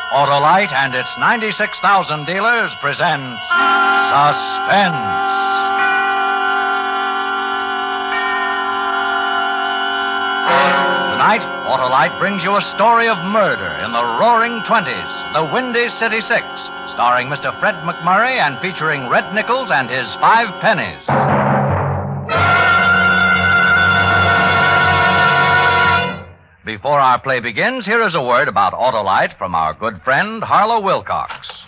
Autolite and its 96,000 dealers presents Suspense. Tonight, Autolite brings you a story of murder in the roaring 20s, the Windy City Six, starring Mr. Fred McMurray and featuring Red Nichols and his 5 pennies. Before our play begins, here is a word about Autolite from our good friend, Harlow Wilcox.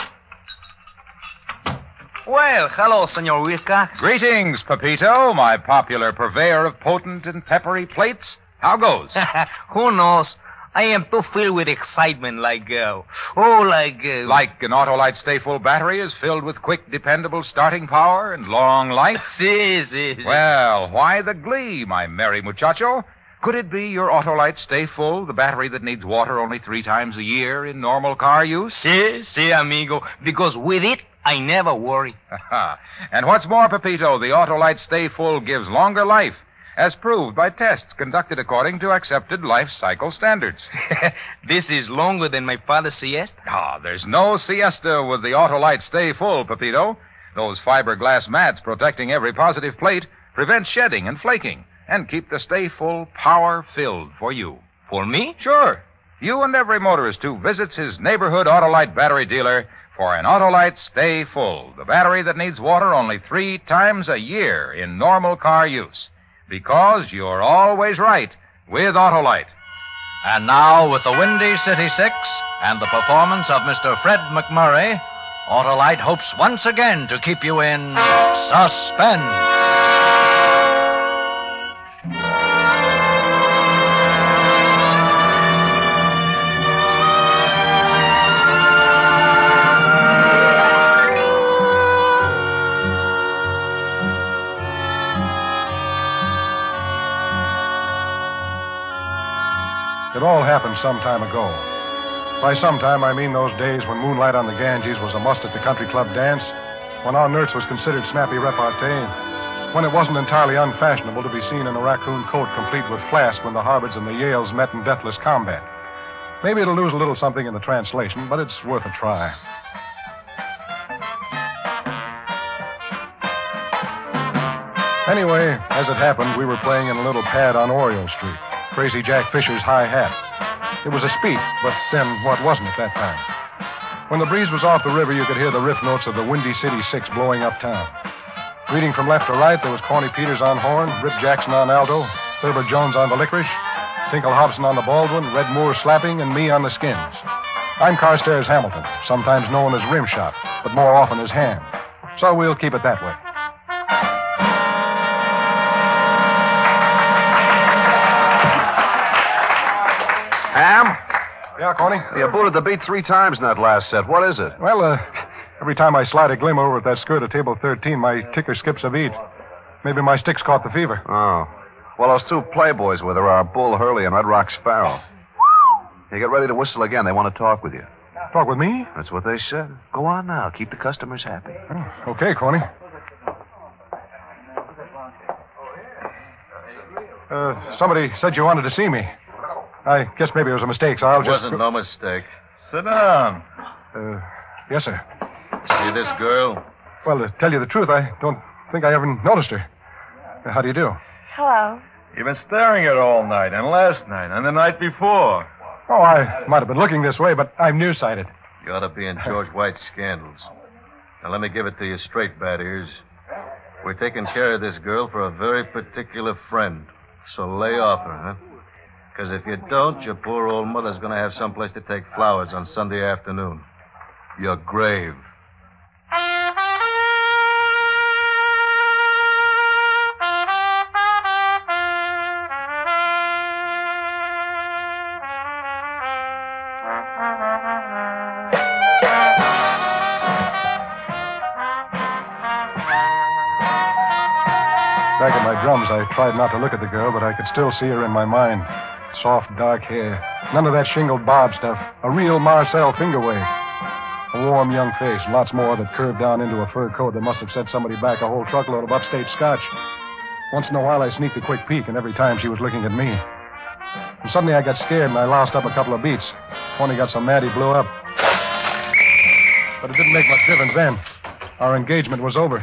Well, hello, Senor Wilcox. Greetings, Pepito, my popular purveyor of potent and peppery plates. How goes? Who knows? I am too filled with excitement like an Autolite Stay Full battery is filled with quick, dependable starting power and long life? Si. Well, why the glee, my merry muchacho? Could it be your Autolite Stay Full, the battery that needs water only 3 times a year in normal car use? Si, amigo. Because with it, I never worry. And what's more, Pepito, the Autolite Stay Full gives longer life, as proved by tests conducted according to accepted life cycle standards. This is longer than my father's siesta? There's no siesta with the Autolite Stay Full, Pepito. Those fiberglass mats protecting every positive plate prevent shedding and flaking and keep the Stay Full power-filled for you. For me? Sure. You and every motorist who visits his neighborhood Autolite battery dealer for an Autolite Stay Full, the battery that needs water only 3 times a year in normal car use. Because you're always right with Autolite. And now, with the Windy City Six and the performance of Mr. Fred McMurray, Autolite hopes once again to keep you in suspense. It all happened some time ago. By some time, I mean those days when moonlight on the Ganges was a must at the country club dance, when our nurse was considered snappy repartee, when it wasn't entirely unfashionable to be seen in a raccoon coat complete with flask when the Harvards and the Yales met in deathless combat. Maybe it'll lose a little something in the translation, but it's worth a try. Anyway, as it happened, we were playing in a little pad on Oriole Street. Crazy Jack Fisher's High Hat. It was a speak, but then what wasn't at that time? When the breeze was off the river, you could hear the riff notes of the Windy City Six blowing uptown. Reading from left to right, there was Corny Peters on horn, Rip Jackson on alto, Thurber Jones on the licorice, Tinkle Hobson on the Baldwin, Red Moore slapping, and me on the skins. I'm Carstairs Hamilton, sometimes known as Rimshot, but more often as Ham. So we'll keep it that way. Ham? Yeah, Corny? You booted the beat 3 times in that last set. What is it? Well, every time I slide a glimmer over at that skirt of table 13, my ticker skips a beat. Maybe my sticks caught the fever. Oh. Well, those 2 playboys with her are Bull Hurley and Red Rock Sparrow. You get ready to whistle again. They want to talk with you. Talk with me? That's what they said. Go on now. Keep the customers happy. Oh, okay, Corny. Somebody said you wanted to see me. I guess maybe it was a mistake, so I'll just... Wasn't no mistake. Sit down. Yes, sir. See this girl? Well, to tell you the truth, I don't think I ever noticed her. How do you do? Hello. You've been staring at her all night, and last night, and the night before. Oh, I might have been looking this way, but I'm nearsighted. You ought to be in George White's scandals. Now, let me give it to you straight, Bad Ears. We're taking care of this girl for a very particular friend. So lay off her, huh? Because if you don't, your poor old mother's going to have someplace to take flowers on Sunday afternoon. Your grave. Back at my drums, I tried not to look at the girl, but I could still see her in my mind. Soft, dark hair. None of that shingled bob stuff. A real Marcel Fingerway. A warm young face. Lots more that curved down into a fur coat that must have set somebody back a whole truckload of upstate scotch. Once in a while, I sneaked a quick peek, and every time she was looking at me. And suddenly I got scared, and I lost up a couple of beats. Tony got so mad he blew up. But it didn't make much difference then. Our engagement was over.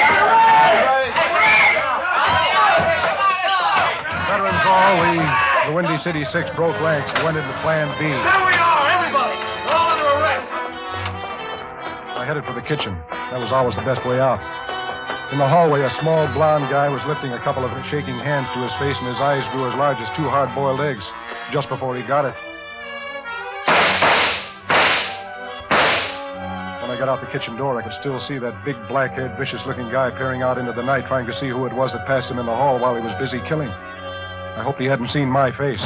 Veterans all, the Windy City Six broke ranks and went into Plan B. There we are, everybody. We're all under arrest. I headed for the kitchen. That was always the best way out. In the hallway, a small blond guy was lifting a couple of shaking hands to his face, and his eyes grew as large as two hard-boiled eggs just before he got it. When I got out the kitchen door, I could still see that big, black-haired, vicious-looking guy peering out into the night, trying to see who it was that passed him in the hall while he was busy killing. I hoped he hadn't seen my face.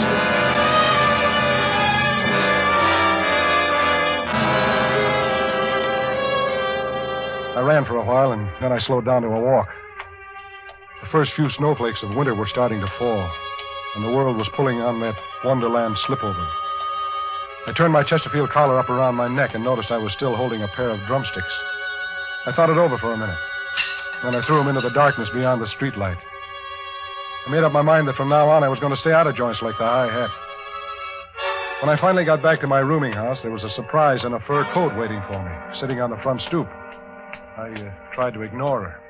I ran for a while, and then I slowed down to a walk. The first few snowflakes of winter were starting to fall, and the world was pulling on that Wonderland slipover. I turned my Chesterfield collar up around my neck and noticed I was still holding a pair of drumsticks. I thought it over for a minute. Then I threw them into the darkness beyond the streetlight. I made up my mind that from now on I was going to stay out of joints like the High Hat. When I finally got back to my rooming house, there was a surprise in a fur coat waiting for me, sitting on the front stoop. I tried to ignore her.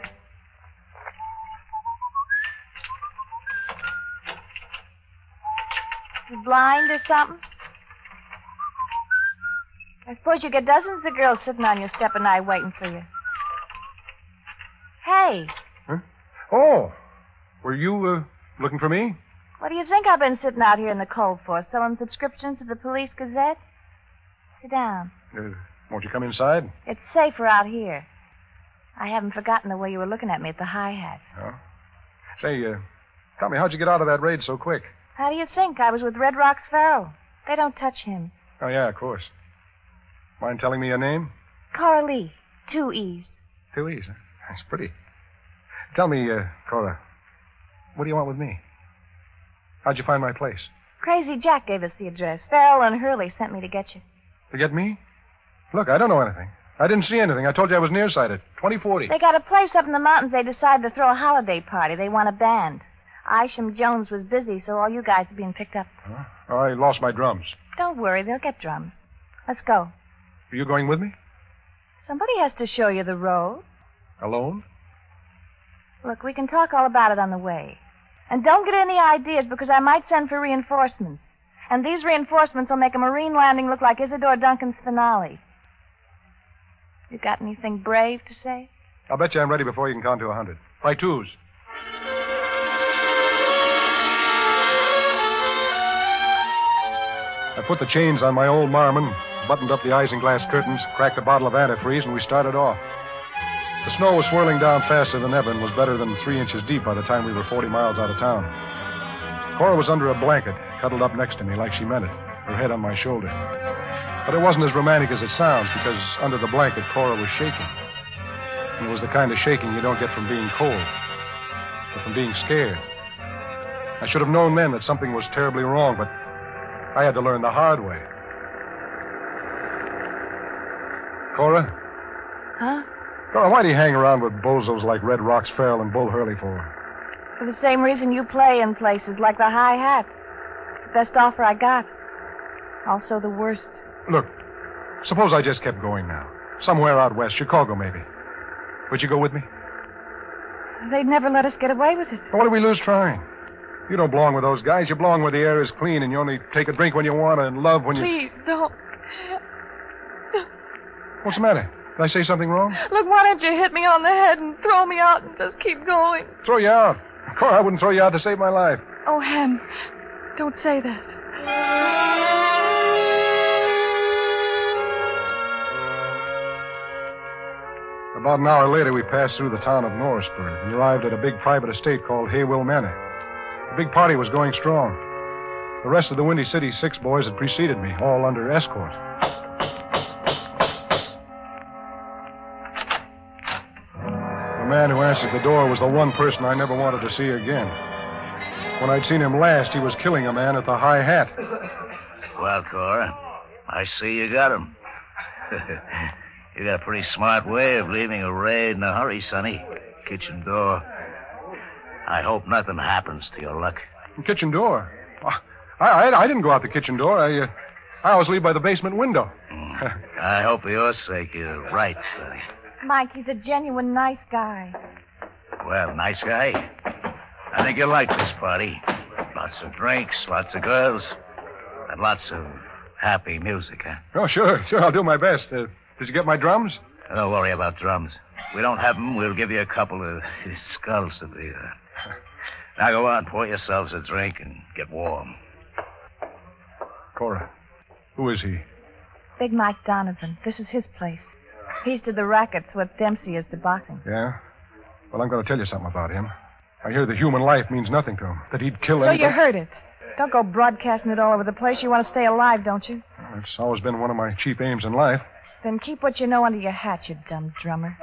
You blind or something? I suppose you get dozens of girls sitting on your step and I waiting for you. Hey. Huh? Oh, were you looking for me? What do you think I've been sitting out here in the cold for, selling subscriptions to the Police Gazette? Sit down. Won't you come inside? It's safer out here. I haven't forgotten the way you were looking at me at the High Hat. Oh? Say, tell me, how'd you get out of that raid so quick? How do you think? I was with Red Rocks Farrell. They don't touch him. Oh, yeah, of course. Mind telling me your name? Cora Lee. 2 E's. 2 E's, huh? That's pretty. Tell me, Cora, what do you want with me? How'd you find my place? Crazy Jack gave us the address. Farrell and Hurley sent me to get you. To get me? Look, I don't know anything. I didn't see anything. I told you I was nearsighted. 2040. They got a place up in the mountains. They decided to throw a holiday party. They want a band. Isham Jones was busy, so all you guys are being picked up. Huh? Oh, I lost my drums. Don't worry. They'll get drums. Let's go. Are you going with me? Somebody has to show you the road. Alone? Look, we can talk all about it on the way. And don't get any ideas, because I might send for reinforcements. And these reinforcements will make a Marine landing look like Isadore Duncan's finale. You got anything brave to say? I'll bet you I'm ready before you can count to 100. By twos. I put the chains on my old Marmon, buttoned up the isinglass curtains, cracked a bottle of antifreeze, and we started off. The snow was swirling down faster than ever and was better than 3 inches deep by the time we were 40 miles out of town. Cora was under a blanket, cuddled up next to me like she meant it, her head on my shoulder. But it wasn't as romantic as it sounds, because under the blanket, Cora was shaking. And it was the kind of shaking you don't get from being cold, but from being scared. I should have known then that something was terribly wrong, but I had to learn the hard way. Cora? Huh? Cora, why do you hang around with bozos like Red Rocks Farrell and Bull Hurley for? For the same reason you play in places like the High Hat. It's the best offer I got. Also the worst. Look, suppose I just kept going now. Somewhere out west, Chicago maybe. Would you go with me? They'd never let us get away with it. What do we lose trying? You don't belong with those guys. You belong where the air is clean and you only take a drink when you want to and love when you... Please, don't. What's the matter? Did I say something wrong? Look, why don't you hit me on the head and throw me out and just keep going? Throw you out? Cora, I wouldn't throw you out to save my life. Oh, Ham, don't say that. About an hour later, we passed through the town of Norrisburg and arrived at a big private estate called Haywill Manor. The big party was going strong. The rest of the Windy City Six boys had preceded me, all under escort. The man who answered the door was the one person I never wanted to see again. When I'd seen him last, he was killing a man at the High Hat. Well, Cora, I see you got him. You got a pretty smart way of leaving a raid in a hurry, Sonny. Kitchen door. I hope nothing happens to your luck. The kitchen door? I didn't go out the kitchen door. I always leave by the basement window. I hope for your sake you're right, Sonny. Mike, he's a genuine nice guy. Well, nice guy. I think you'll like this party. Lots of drinks, lots of girls, and lots of happy music, huh? Oh, sure. I'll do my best. Did you get my drums? Don't worry about drums. If we don't have them, we'll give you a couple of skulls to the... Now go on, pour yourselves a drink and get warm. Cora, who is he? Big Mike Donovan. This is his place. He's to the rackets what Dempsey is to boxing. Yeah? Well, I'm going to tell you something about him. I hear that human life means nothing to him, that he'd kill So anybody. you heard it. Don't go broadcasting it all over the place. You want to stay alive, don't you? Well, it's always been one of my chief aims in life. Then keep what you know under your hat, you dumb drummer.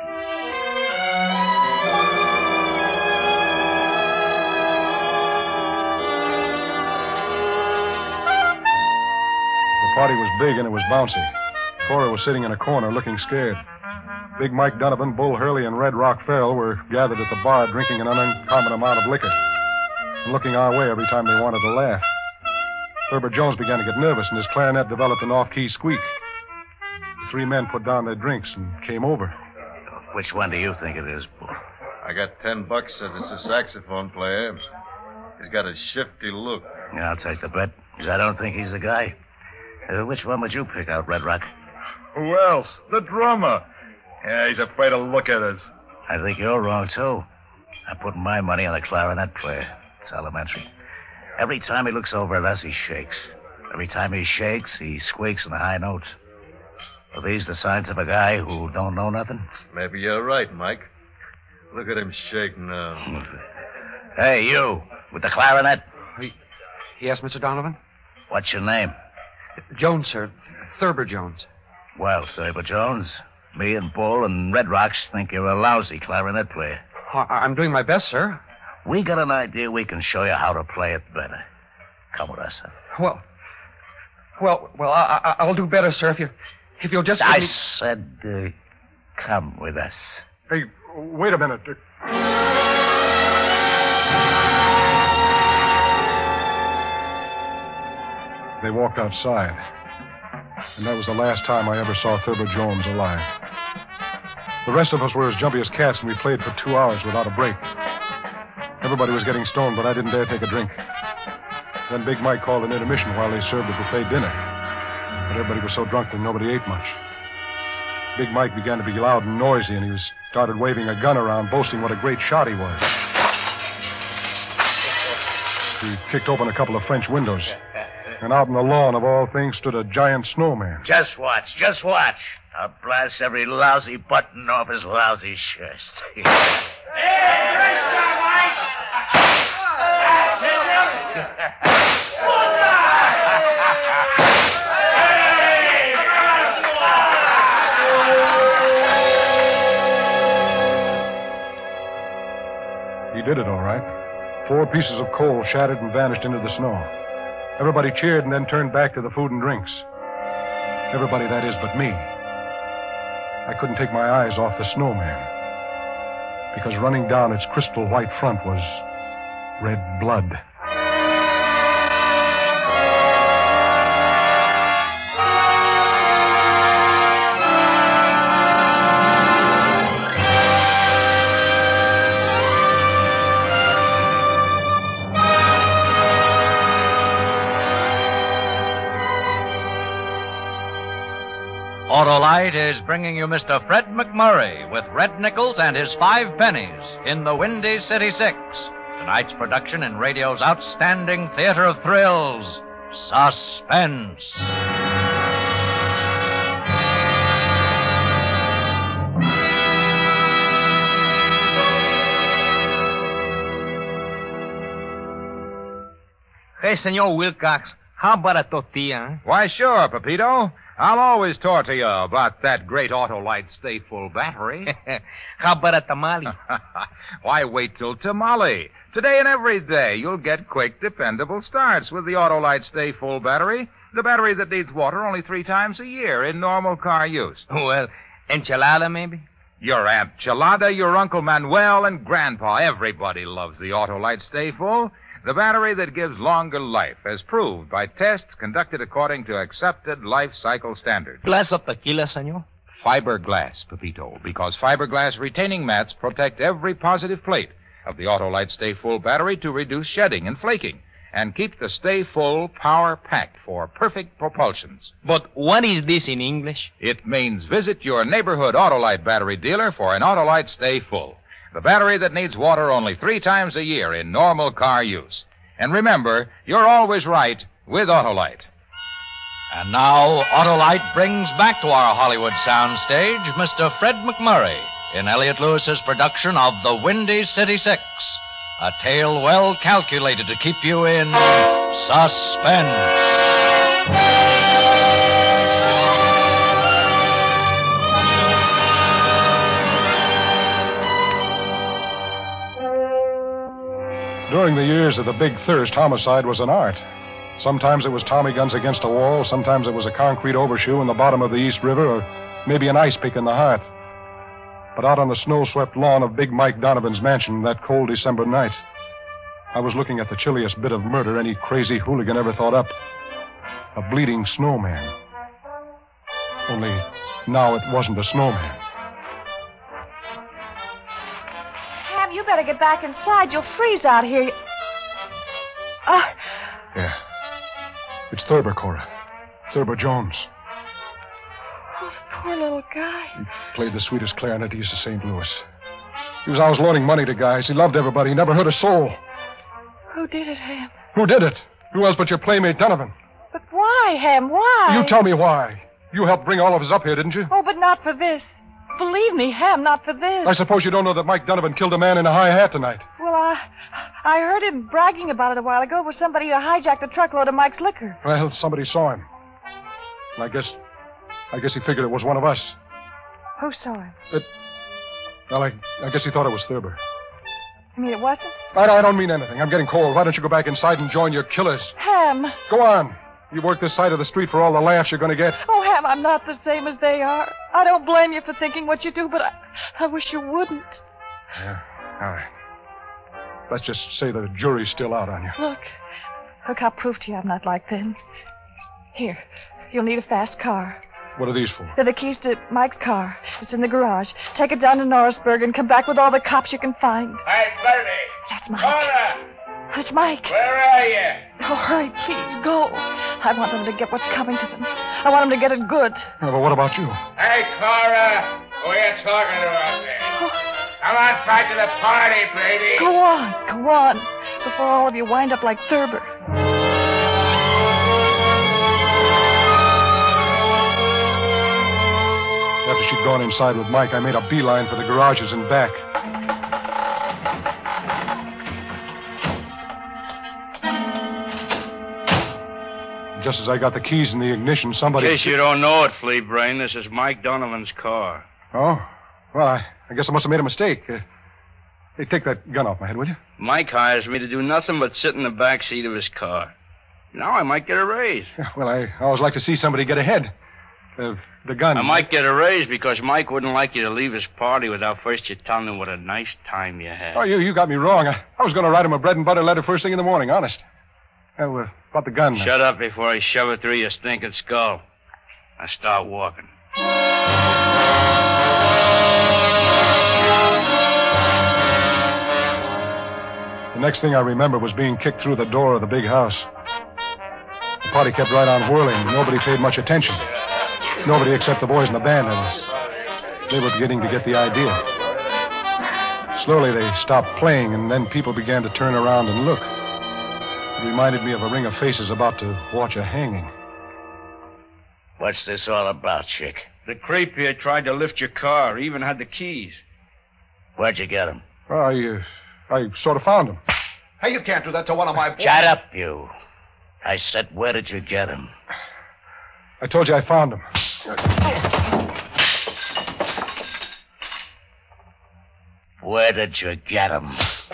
The party was big and it was bouncy. Cora was sitting in a corner looking scared. Big Mike Donovan, Bull Hurley, and Red Rock Farrell were gathered at the bar drinking an uncommon amount of liquor and looking our way every time they wanted to laugh. Thurber Jones began to get nervous, and his clarinet developed an off-key squeak. The three men put down their drinks and came over. Which one do you think it is, Bull? I got $10 says it's a saxophone player. He's got a shifty look. Yeah, I'll take the bet, because I don't think he's the guy. Which one would you pick out, Red Rock? Who else? The drummer. Yeah, he's afraid to look at us. I think you're wrong, too. I'm putting my money on the clarinet player. It's elementary. Every time he looks over at us, he shakes. Every time he shakes, he squeaks in the high notes. Are these the signs of a guy who don't know nothing? Maybe you're right, Mike. Look at him shake now. Hey, you, with the clarinet. Yes, Mr. Donovan? What's your name? Jones, sir. Thurber Jones. Well, Thurber Jones, me and Bull and Red Rocks think you're a lousy clarinet player. I'm doing my best, sir. We got an idea we can show you how to play it better. Come with us, sir. Well, I'll do better, sir, if you'll just... I said, come with us. Hey, wait a minute. They walked outside, and that was the last time I ever saw Thurber Jones alive. The rest of us were as jumpy as cats, and we played for 2 hours without a break. Everybody was getting stoned, but I didn't dare take a drink. Then Big Mike called an intermission while they served the buffet dinner. But everybody was so drunk that nobody ate much. Big Mike began to be loud and noisy, and he started waving a gun around, boasting what a great shot he was. He kicked open a couple of French windows. And out on the lawn, of all things, stood a giant snowman. Just watch. I'll blast every lousy button off his lousy shirt. He did it all right. 4 pieces of coal shattered and vanished into the snow. Everybody cheered and then turned back to the food and drinks. Everybody, that is, but me. I couldn't take my eyes off the snowman, because running down its crystal white front was red blood. Autolite is bringing you Mr. Fred McMurray with Red Nichols and his 5 pennies in the Windy City 6. Tonight's production in radio's outstanding theater of thrills, Suspense. Hey, Senor Wilcox, how about a tortilla? Why, sure, Pepito. I'll always talk to you about that great Autolite Stay Full battery. How about a tamale? Why, wait till tamale. Today and every day, you'll get quick, dependable starts with the Autolite Stay Full battery, the battery that needs water only 3 times a year in normal car use. Well, enchilada, maybe? Your Aunt Chelada, your Uncle Manuel, and Grandpa, everybody loves the Autolite Stay Full. The battery that gives longer life, as proved by tests conducted according to accepted life cycle standards. Glass of tequila, senor? Fiberglass, Pepito, because fiberglass retaining mats protect every positive plate of the Autolite Stay Full battery to reduce shedding and flaking and keep the Stay Full power packed for perfect propulsions. But what is this in English? It means visit your neighborhood Autolite battery dealer for an Autolite Stay Full, the battery that needs water only 3 times a year in normal car use. And remember, you're always right with Autolite. And now, Autolite brings back to our Hollywood soundstage Mr. Fred McMurray in Elliot Lewis's production of The Windy City Six, a tale well calculated to keep you in suspense. During the years of the Big Thirst, homicide was an art. Sometimes it was Tommy guns against a wall, sometimes it was a concrete overshoe in the bottom of the East River, or maybe an ice pick in the heart. But out on the snow-swept lawn of Big Mike Donovan's mansion that cold December night, I was looking at the chilliest bit of murder any crazy hooligan ever thought up. A bleeding snowman. Only now it wasn't a snowman. Ham, you better get back inside. You'll freeze out here. Yeah. It's Thurber, Cora. Thurber Jones. Oh, the poor little guy. He played the sweetest clarinet east of St. Louis. He was always loaning money to guys. He loved everybody. He never hurt a soul. Who did it, Ham? Who did it? Who else but your playmate Donovan? But why, Ham? Why? You tell me why. You helped bring all of us up here, didn't you? Oh, but not for this. Believe me, Ham, not for this. I suppose you don't know that Mike Donovan killed a man in a high hat tonight. Well, I heard him bragging about it a while ago with somebody who hijacked a truckload of Mike's liquor. Well, somebody saw him. And I guess he figured it was one of us. Who saw him? I guess he thought it was Thurber. You mean it wasn't? I don't mean anything. I'm getting cold. Why don't you go back inside and join your killers? Ham. Go on. You work this side of the street for all the laughs you're going to get. Oh, Ham, I'm not the same as they are. I don't blame you for thinking what you do, but I wish you wouldn't. Yeah, all right. Let's just say the jury's still out on you. Look, I'll prove to you I'm not like them. Here, you'll need a fast car. What are these for? They're the keys to Mike's car. It's in the garage. Take it down to Norrisburg and come back with all the cops you can find. Hey, Bertie. That's Mike. Cora. That's Mike. Where are you? Oh, hurry, please, go. I want them to get what's coming to them. I want them to get it good. Yeah, but what about you? Hey, Cora. Who are you talking to out there? Come on back to the party, baby. Go on. Before all of you wind up like Thurber. After she'd gone inside with Mike, I made a beeline for the garages and back. Just as I got the keys in the ignition, somebody... In case you don't know it, Flea Brain, this is Mike Donovan's car. Oh? Well, I guess I must have made a mistake. Hey, take that gun off my head, will you? Mike hires me to do nothing but sit in the back seat of his car. Now I might get a raise. Well, I always like to see somebody get ahead. The gun... I might get a raise because Mike wouldn't like you to leave his party without first you telling him what a nice time you had. Oh, you got me wrong. I was going to write him a bread and butter letter first thing in the morning, honest. About the gun. Shut up before I shove it through your stinking skull. Now start walking. The next thing I remember was being kicked through the door of the big house. The party kept right on whirling. Nobody paid much attention. Nobody except the boys in the band. And they were beginning to get the idea. Slowly they stopped playing, and then people began to turn around and look. It reminded me of a ring of faces about to watch a hanging. What's this all about, Chick? The creep here tried to lift your car. He even had the keys. Where'd you get him? Well, I sort of found him. Hey, you can't do that to one of my boys. Shut up, you. I said, where did you get him? I told you I found him. Where did you get him?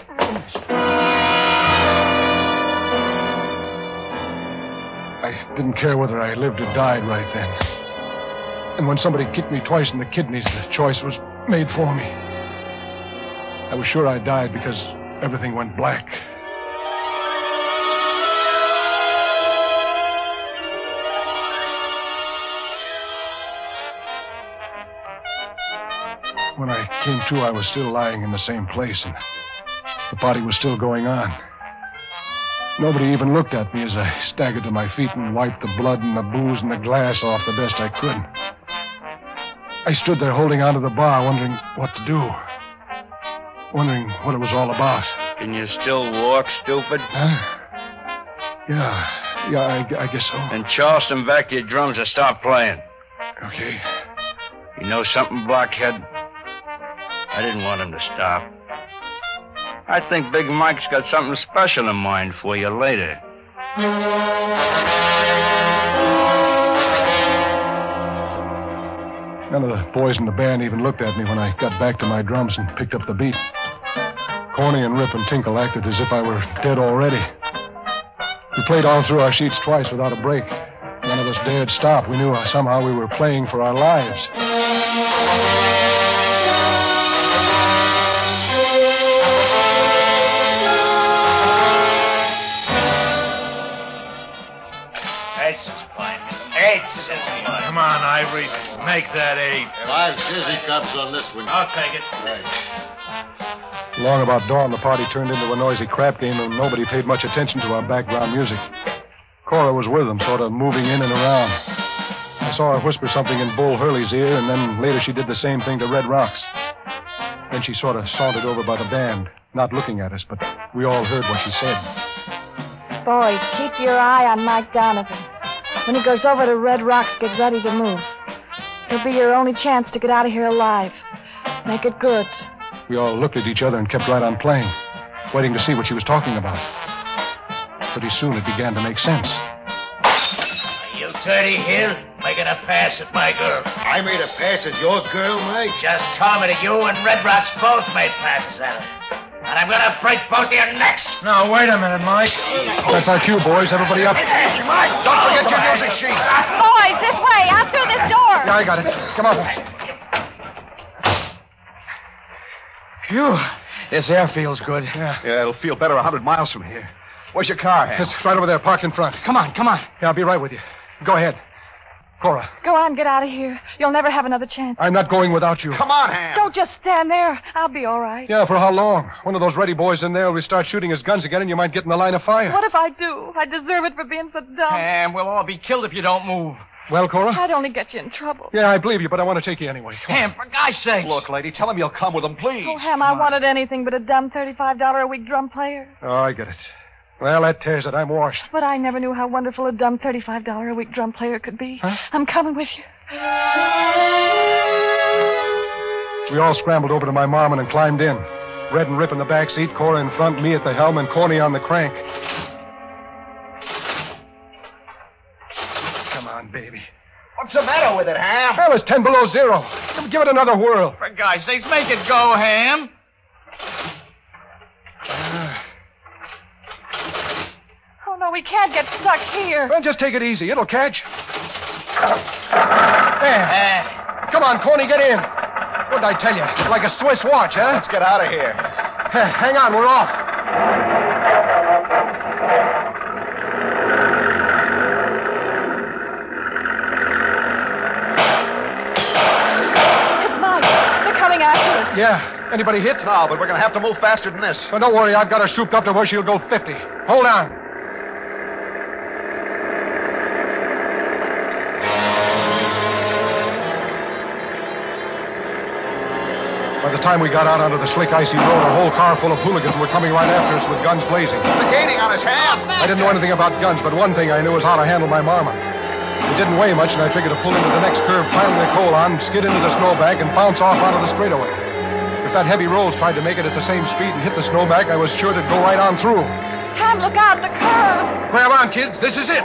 I didn't care whether I lived or died right then. And when somebody kicked me twice in the kidneys, the choice was made for me. I was sure I died because everything went black. When I came to, I was still lying in the same place, and the party was still going on. Nobody even looked at me as I staggered to my feet and wiped the blood and the booze and the glass off the best I could. I stood there holding onto the bar, wondering what to do. Wondering what it was all about. Can you still walk, stupid? Huh? Yeah, I guess so. And Charleston, back to your drums and start playing. Okay. You know something, Blockhead? I didn't want him to stop. I think Big Mike's got something special in mind for you later. None of the boys in the band even looked at me when I got back to my drums and picked up the beat. Corny and Rip and Tinkle acted as if I were dead already. We played all through our sheets twice without a break. None of us dared stop. We knew somehow we were playing for our lives. That's his fine. That's his fine. Come on, Ivory. Make that 8. 5 sizzy cups on this one. I'll take it. Long about dawn, the party turned into a noisy crap game, and nobody paid much attention to our background music. Cora was with them, sort of moving in and around. I saw her whisper something in Bull Hurley's ear, and then later she did the same thing to Red Rocks. Then she sort of sauntered over by the band, not looking at us, but we all heard what she said. Boys, keep your eye on Mike Donovan. When he goes over to Red Rocks, get ready to move. It'll be your only chance to get out of here alive. Make it good. We all looked at each other and kept right on playing, waiting to see what she was talking about. Pretty soon it began to make sense. Are you Dirty Hill making a pass at my girl? I made a pass at your girl, Mike? Just told me that you and Red Rocks both made passes at her. And I'm gonna break both of your necks. No, wait a minute, Mike. That's our cue, boys. Everybody up. Mike, Don't forget your music sheets. Boys, this way, out through this door. Yeah, I got it. Come on, boys. Phew. This air feels good. Yeah. Yeah, it'll feel better 100 miles from here. Where's your car, Ham? It's right over there, parked in front. Come on. Yeah, I'll be right with you. Go ahead. Cora, Go on, get out of here. You'll never have another chance. I'm not going without you. Come on, Ham. Don't just stand there. I'll be all right. Yeah, for how long? One of those ready boys in there will start shooting his guns again, and you might get in the line of fire. What if I do? I deserve it for being so dumb. And we'll all be killed if you don't move. Well, Cora? I'd only get you in trouble. Yeah, I believe you, but I want to take you anyway. Come on. Ham, for God's sakes. Look, lady, tell him you'll come with him, please. Oh, Ham, I wanted anything but a dumb $35 a week drum player. Oh, I get it. Well, that tears it. I'm washed. But I never knew how wonderful a dumb $35 a week drum player could be. Huh? I'm coming with you. We all scrambled over to my Marmon and climbed in. Red and Rip in the back seat, Cora in front, me at the helm, and Corny on the crank. Come on, baby. What's the matter with it, Ham? Well, it's 10 below zero. Give it another whirl. For God's sakes, make it go, Ham. Oh, no, we can't get stuck here. Well, just take it easy. It'll catch. There. Come on, Corny, get in. What'd I tell you? It's like a Swiss watch, huh? Let's get out of here. Hang on, we're off. It's Mike. They're coming after us. Yeah. Anybody hit? No, but we're going to have to move faster than this. Well, don't worry. I've got her souped up to where she'll go 50. Hold on. By the time we got out onto the slick, icy road, a whole car full of hooligans were coming right after us with guns blazing. They're gaining on us, Ham. I didn't know anything about guns, but one thing I knew was how to handle my Marmon. It didn't weigh much, and I figured to pull into the next curve, pile the coal on, skid into the snowbank, and bounce off onto the straightaway. If that heavy Rolls tried to make it at the same speed and hit the snowbank, I was sure to go right on through. Ham, look out, the curve. Grab on, kids. This is it.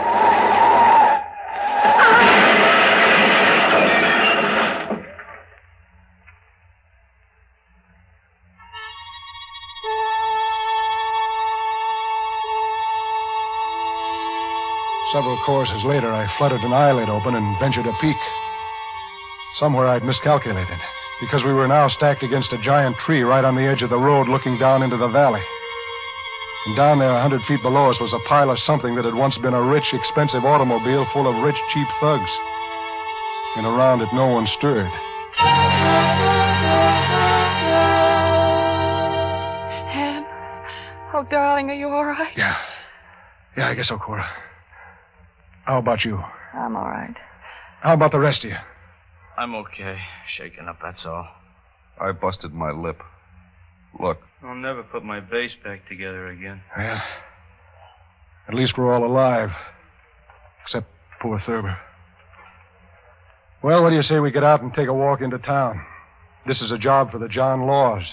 Several courses later, I fluttered an eyelid open and ventured a peek. Somewhere I'd miscalculated, because we were now stacked against a giant tree right on the edge of the road looking down into the valley. And down there, 100 feet below us, was a pile of something that had once been a rich, expensive automobile full of rich, cheap thugs. And around it, no one stirred. Oh, darling, are you all right? Yeah. Yeah, I guess so, Cora. How about you? I'm all right. How about the rest of you? I'm okay. Shaking up, that's all. I busted my lip. Look. I'll never put my bass back together again. Well, at least we're all alive. Except poor Thurber. Well, what do you say we get out and take a walk into town? This is a job for the John Laws.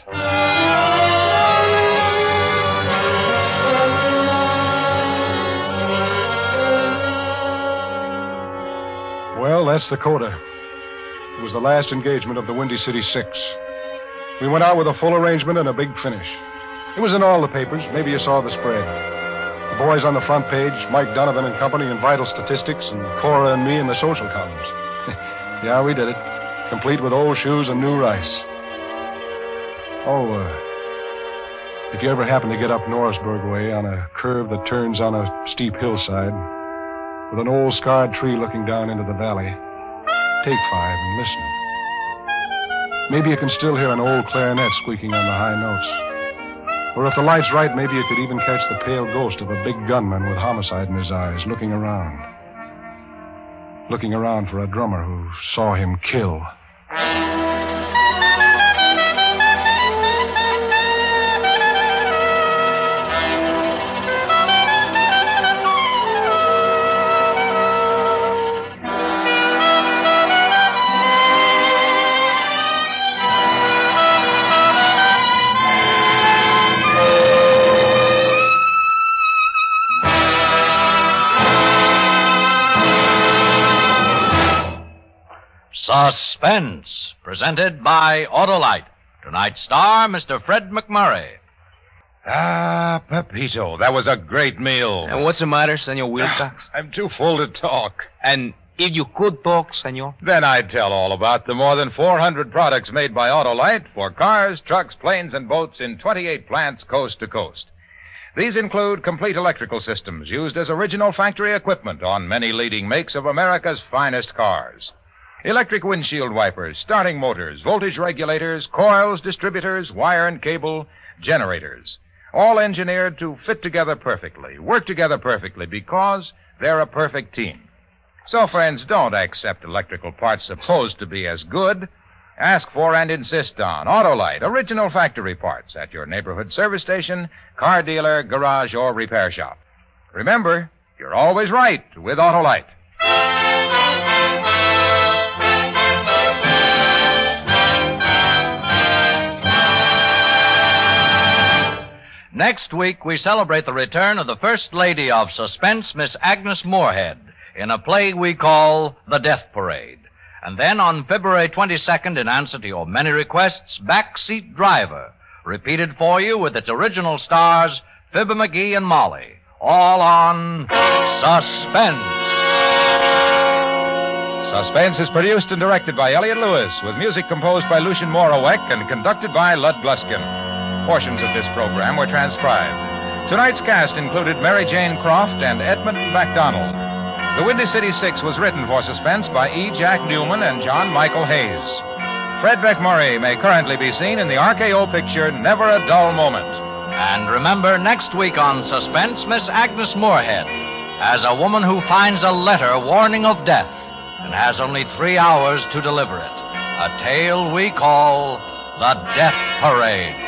Well, that's the coda. It was the last engagement of the Windy City Six. We went out with a full arrangement and a big finish. It was in all the papers. Maybe you saw the spread. The boys on the front page, Mike Donovan and company in Vital Statistics, and Cora and me in the social columns. Yeah, we did it. Complete with old shoes and new rice. Oh, if you ever happen to get up Norrisburg way on a curve that turns on a steep hillside, with an old scarred tree looking down into the valley, take 5 and listen. Maybe you can still hear an old clarinet squeaking on the high notes. Or if the light's right, maybe you could even catch the pale ghost of a big gunman with homicide in his eyes, looking around. Looking around for a drummer who saw him kill. Suspense, presented by Autolite. Tonight's star, Mr. Fred McMurray. Ah, Pepito, that was a great meal. And what's the matter, Senor Wilcox? I'm too full to talk. And if you could talk, Senor? Then I'd tell all about the more than 400 products made by Autolite for cars, trucks, planes, and boats in 28 plants coast to coast. These include complete electrical systems used as original factory equipment on many leading makes of America's finest cars. Electric windshield wipers, starting motors, voltage regulators, coils, distributors, wire and cable, generators. All engineered to fit together perfectly, work together perfectly, because they're a perfect team. So, friends, don't accept electrical parts supposed to be as good. Ask for and insist on Autolite, original factory parts at your neighborhood service station, car dealer, garage, or repair shop. Remember, you're always right with Autolite. Next week, we celebrate the return of the First Lady of Suspense, Miss Agnes Moorehead, in a play we call The Death Parade. And then on February 22nd, in answer to your many requests, Backseat Driver, repeated for you with its original stars, Fibber McGee and Molly, all on Suspense. Suspense is produced and directed by Elliott Lewis, with music composed by Lucien Morawek and conducted by Lud Gluskin. Portions of this program were transcribed. Tonight's cast included Mary Jane Croft and Edmund MacDonald. The Windy City Six was written for Suspense by E. Jack Newman and John Michael Hayes. Fred McMurray may currently be seen in the RKO picture Never a Dull Moment. And remember, next week on Suspense, Miss Agnes Moorehead, as a woman who finds a letter warning of death and has only 3 hours to deliver it. A tale we call The Death Parade.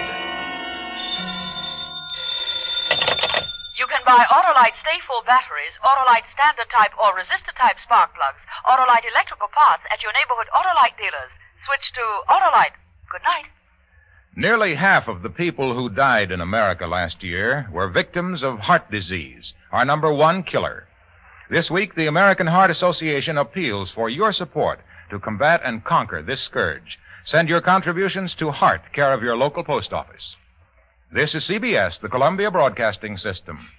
You can buy Autolite Stay-Full batteries, Autolite Standard Type or Resistor Type spark plugs, Autolite electrical parts at your neighborhood Autolite dealers. Switch to Autolite. Good night. Nearly half of the people who died in America last year were victims of heart disease, our number one killer. This week, the American Heart Association appeals for your support to combat and conquer this scourge. Send your contributions to Heart, care of your local post office. This is CBS, the Columbia Broadcasting System.